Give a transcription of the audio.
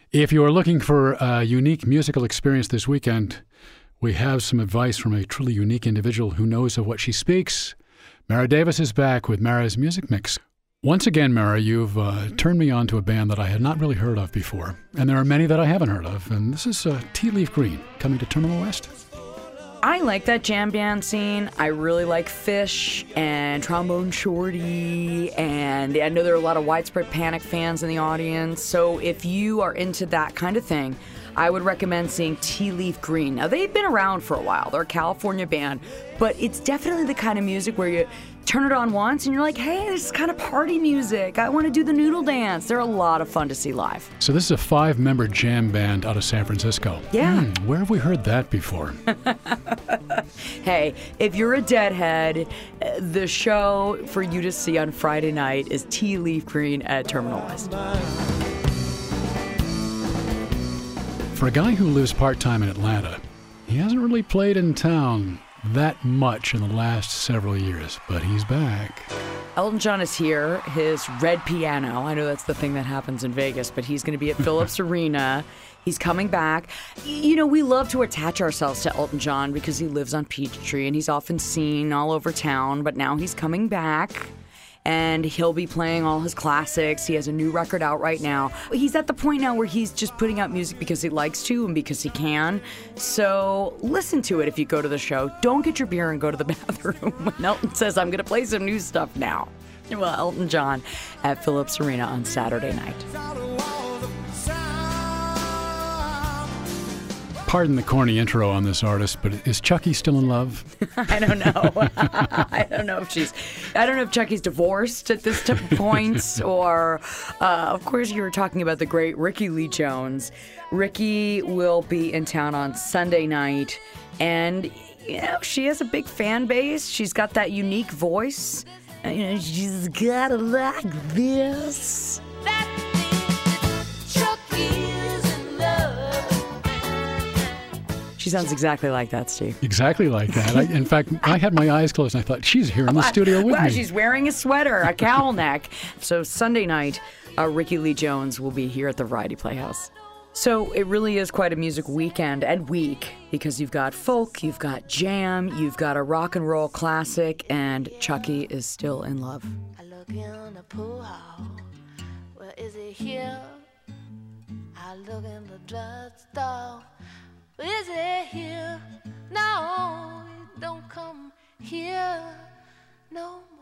If you are looking for a unique musical experience this weekend, we have some advice from a truly unique individual who knows of what she speaks. Mara Davis is back with Mara's Music Mix. Once again, Mara, you've turned me on to a band that I had not really heard of before, and there are many that I haven't heard of, and this is Tea Leaf Green, coming to Terminal West. I like that jam band scene. I really like Fish and Trombone Shorty, and I know there are a lot of Widespread Panic fans in the audience, so if you are into that kind of thing, I would recommend seeing Tea Leaf Green. Now, they've been around for a while. They're a California band, but it's definitely the kind of music where you turn it on once and you're like, hey, this is kind of party music. I want to do the noodle dance. They're a lot of fun to see live. So this is a 5-member jam band out of San Francisco. Yeah. Where have we heard that before? Hey, if you're a Deadhead, the show for you to see on Friday night is Tea Leaf Green at Terminal West. For a guy who lives part-time in Atlanta, he hasn't really played in town that much in the last several years, but he's back. Elton John is here, his red piano. I know that's the thing that happens in Vegas, but he's going to be at Phillips Arena. He's coming back. You know, we love to attach ourselves to Elton John because he lives on Peachtree and he's often seen all over town, but now he's coming back. And he'll be playing all his classics. He has a new record out right now. He's at the point now where he's just putting out music because he likes to and because he can. So listen to it if you go to the show. Don't get your beer and go to the bathroom when Elton says, I'm going to play some new stuff now. Well, Elton John at Phillips Arena on Saturday night. Pardon the corny intro on this artist, but is Chucky still in love? I don't know. I don't know if Chucky's divorced at this point, or, of course, you were talking about the great Rickie Lee Jones. Rickie will be in town on Sunday night, and, you know, she has a big fan base. She's got that unique voice. You know, she's got it like this. She sounds exactly like that, Steve. Exactly like that. In fact, I had my eyes closed and I thought, she's here in the studio with me. She's wearing a sweater, a cowl neck. So Sunday night, Rickie Lee Jones will be here at the Variety Playhouse. So it really is quite a music weekend and week because you've got folk, you've got jam, you've got a rock and roll classic, and Chucky is still in love. I look in the pool hall. Where is it here? I look in the drugstore. Is it here? No, it don't come here no more.